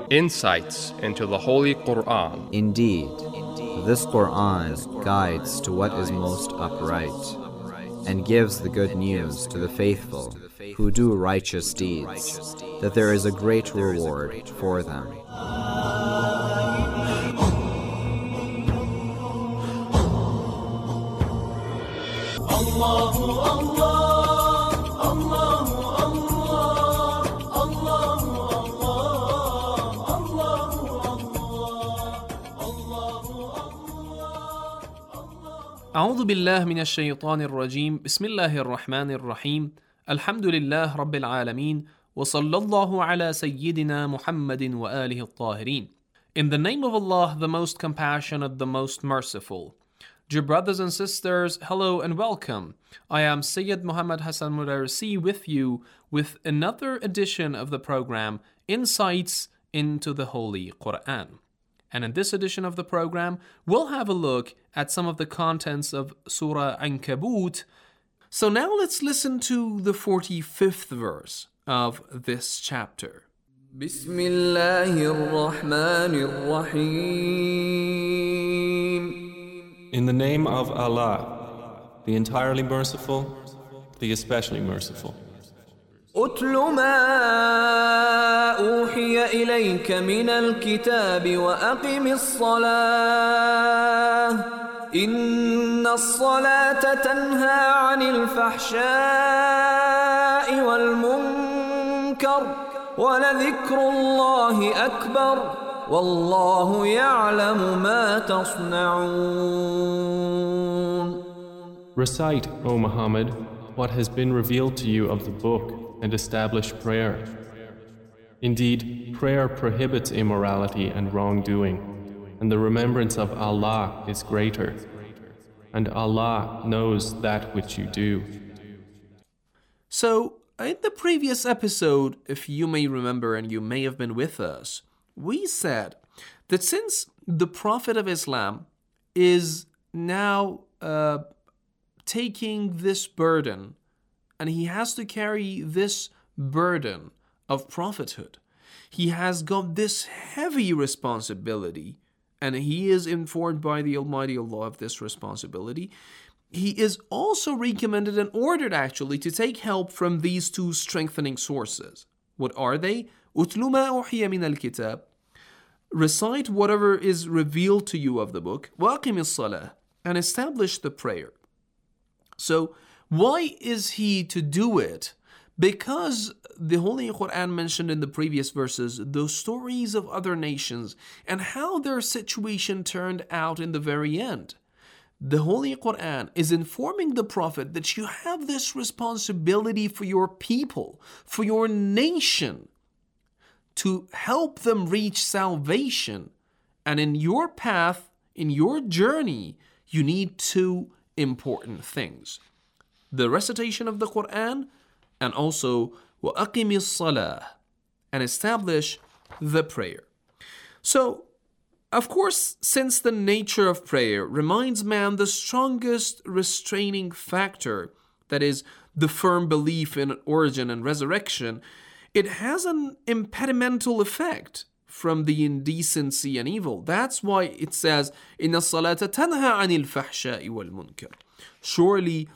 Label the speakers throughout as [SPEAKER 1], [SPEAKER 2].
[SPEAKER 1] Insights into the Holy Quran.
[SPEAKER 2] Indeed, this Quran guides to what is most upright, and gives the good news to the faithful who do righteous deeds, that there is a great reward for them.
[SPEAKER 3] أعوذ بالله من الشيطان الرجيم بسم الله الرحمن الرحيم الحمد لله رب العالمين وصلى الله على سيدنا محمد وآله الطاهرين. In the name of Allah, the most compassionate, the most merciful. Dear brothers and sisters, hello and welcome. I am Sayyid Muhammad Hassan Mudarisi with you with another edition of the program Insights into the Holy Quran. And in this edition of the program, we'll have a look at some of the contents of Surah Ankabut. So now let's listen to the 45th verse of this chapter.
[SPEAKER 4] Bismillahir-Rahmanir-Rahim. In the name of Allah, the entirely merciful, the especially merciful.
[SPEAKER 5] أتل ما أوحي إليك من الكتاب وأقم الصلاة إن الصلاة تنهى عن الفحشاء والمنكر ولذكر الله أكبر والله يعلم ما تصنعون.
[SPEAKER 4] Recite, O Muhammad, what has been revealed to you of the book, and establish prayer. Indeed, prayer prohibits immorality and wrongdoing, and the remembrance of Allah is greater, and Allah knows that which you do.
[SPEAKER 3] So, in the previous episode, if you may remember and you may have been with us, we said that since the Prophet of Islam is now taking this burden, and he has to carry this burden of prophethood, he has got this heavy responsibility, and he is informed by the Almighty Allah of this responsibility. He is also recommended and ordered actually to take help from these two strengthening sources. What are they? أُتْلُ مَا أُوحِيَ مِنَ الْكِتَابِ. Recite whatever is revealed to you of the book. وَأَقِمِ الصَّلَاةِ. And establish the prayer. So, why is he to do it? Because the Holy Quran mentioned in the previous verses the stories of other nations and how their situation turned out in the very end. The Holy Quran is informing the Prophet that you have this responsibility for your people, for your nation, to help them reach salvation. And in your path, in your journey, you need two important things: the recitation of the Quran, and also وَأَقِمِ الصَّلَاةِ, and establish the prayer. So, of course, since the nature of prayer reminds man the strongest restraining factor, that is, the firm belief in origin and resurrection, it has an impedimental effect from the indecency and evil. That's why it says, إِنَّ الصَّلَاةَ تَنْهَى عَنِ الْفَحْشَاءِ وَالْمُنكَرِ. Surely,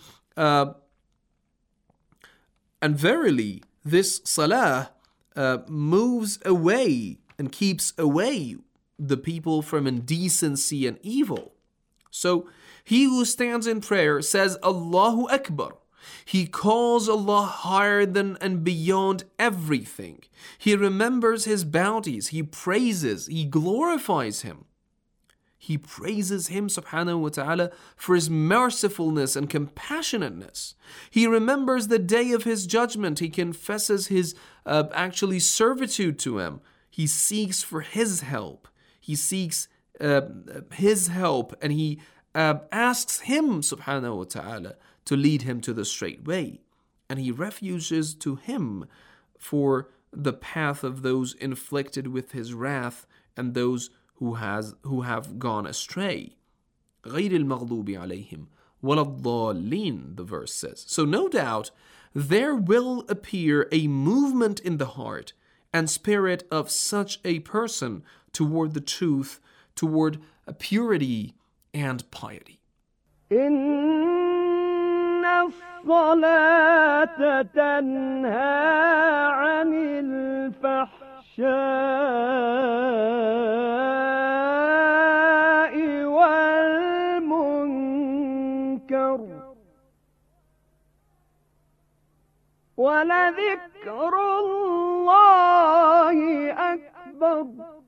[SPEAKER 3] and verily, this salah moves away and keeps away the people from indecency and evil. So, he who stands in prayer says, Allahu Akbar. He calls Allah higher than and beyond everything. He remembers His bounties. He praises, He glorifies Him. He praises Him, subhanahu wa ta'ala, for His mercifulness and compassionateness. He remembers the day of His judgment. He confesses His servitude to Him. He seeks for His help. He seeks His help, and he asks Him, subhanahu wa ta'ala, to lead him to the straight way. And he refuges to Him for the path of those inflicted with His wrath and those who have gone astray. غَيْرِ الْمَغْضُوبِ عَلَيْهِمْ وَلَا الضَّالِّينَ, the verse says. So no doubt, there will appear a movement in the heart and spirit of such a person toward the truth, toward purity and piety.
[SPEAKER 6] إن الصلاة تنهى عن الفحشاء والمنكر ولذكر الله أكبر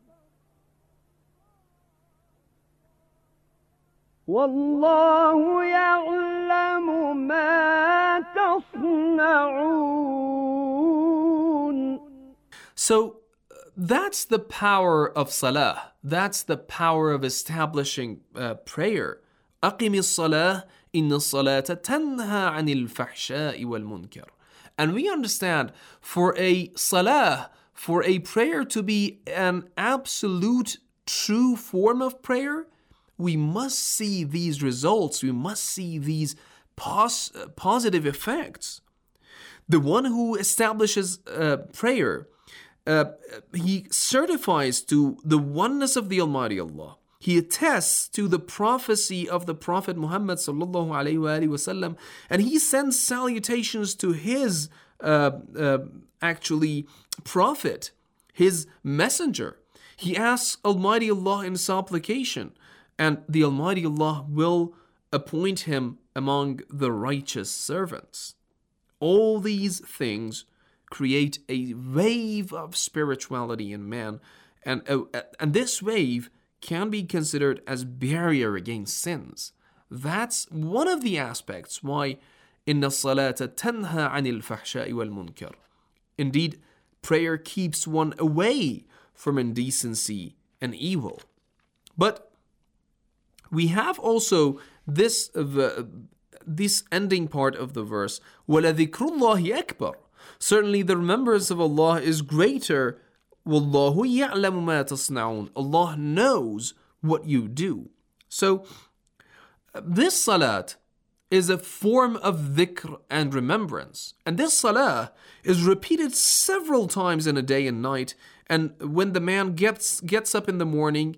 [SPEAKER 6] والله يعلم ما تصنعون.
[SPEAKER 3] So that's the power of salah. That's the power of establishing prayer. أقم الصلاة إن الصلاة تنهى عن الفحشاء والمنكر. And we understand for a salah, for a prayer to be an absolute true form of prayer, we must see these results. We must see these positive effects. The one who establishes prayer, he certifies to the oneness of the Almighty Allah. He attests to the prophecy of the Prophet Muhammad sallallahu alaihi wasallam, and he sends salutations to his prophet, his messenger. He asks Almighty Allah in supplication, and the Almighty Allah will appoint him among the righteous servants. All these things create a wave of spirituality in man, and this wave can be considered as barrier against sins. That's one of the aspects why إن الصلاة تنهى عن الفحشاء والمنكر. Indeed, prayer keeps one away from indecency and evil. But we have also this ending part of the verse, وَلَذِكْرُ اللَّهِ أَكْبَرُ. Certainly the remembrance of Allah is greater. وَاللَّهُ يَعْلَمُ مَا تَصْنَعُونَ. Allah knows what you do. So this salat is a form of dhikr and remembrance. And this salah is repeated several times in a day and night. And when the man gets up in the morning,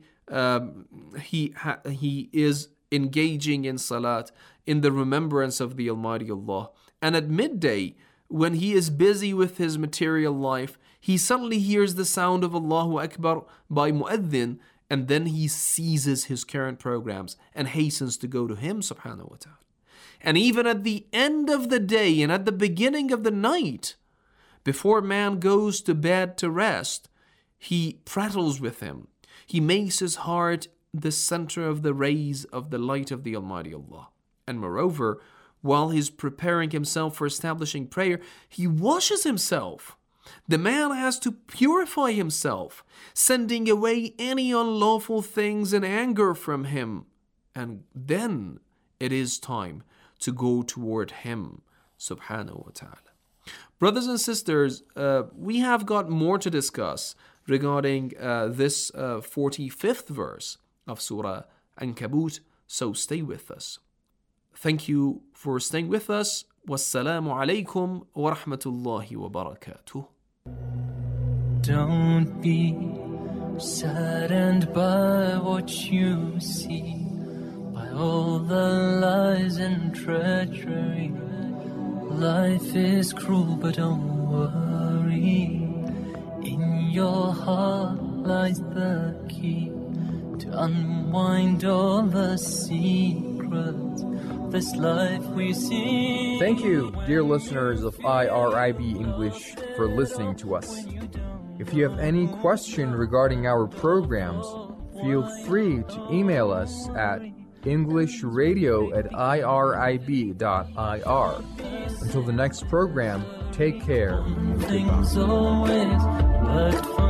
[SPEAKER 3] he is engaging in salat, in the remembrance of the Almighty Allah. And at midday, when he is busy with his material life, he suddenly hears the sound of Allahu Akbar by mu'adhin, and then he seizes his current programs and hastens to go to him, subhanahu wa ta'ala. And even at the end of the day and at the beginning of the night, before man goes to bed to rest, he prattles with him. He makes his heart the center of the rays of the light of the Almighty Allah. And moreover, while he's preparing himself for establishing prayer, he washes himself. The man has to purify himself, sending away any unlawful things and anger from him. And then it is time to go toward him, subhanahu wa ta'ala. Brothers and sisters, we have got more to discuss regarding this 45th verse of Surah Ankabut, so stay with us. Thank you for staying with us. Wassalamu alaikum wa rahmatullahi wa barakatuh.
[SPEAKER 7] Don't be saddened by what you see, by all the lies and treachery. Life is cruel, but don't worry. In your heart lies the key to unwind all the secrets of this life we see.
[SPEAKER 8] Thank you, dear listeners of IRIB English, for listening to us. If you have any question regarding our programs, feel free to email us at englishradio@irib.ir. Until the next program, take care and goodbye.